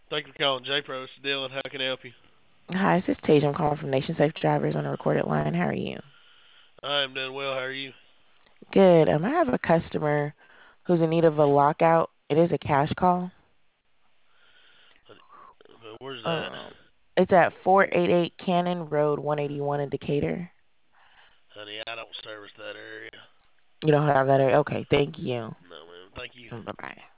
Thank you for calling J-Pro. This is Dylan. How can I help you? Hi, this is Tage. I'm calling from Nation Safe Drivers on a recorded line. How are you? I am doing well. How are you? Good. I have a customer who's in need of a lockout. It is a cash call. Where's that? Um, it's at 488 Cannon Road, 181 in Decatur. Honey, I don't service that area. You don't have that area? Okay, thank you. No, man. Thank you. Bye bye.